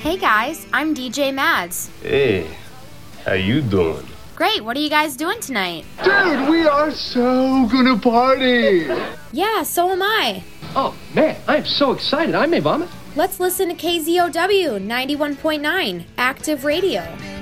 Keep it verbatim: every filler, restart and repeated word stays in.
Hey guys, I'm D J Mads. Hey, how you doing? Great, what are you guys doing tonight? Dude, we are so gonna party! Yeah, so am I. Oh, man, I am so excited. I may vomit. Let's listen to K Z O W ninety-one point nine, Active Radio.